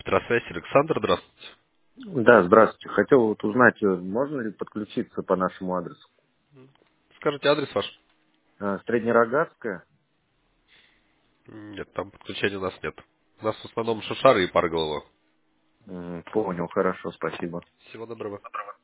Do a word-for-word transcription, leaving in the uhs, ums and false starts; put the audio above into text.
Электросвязь, Александр, здравствуйте. Да, здравствуйте. Хотел вот узнать, э, можно ли подключиться по нашему адресу. Скажите адрес ваш? А, Среднерогатская. Нет, там подключения у нас нет. У нас в основном шушары и парголова. М, Понял, хорошо, спасибо. Всего доброго.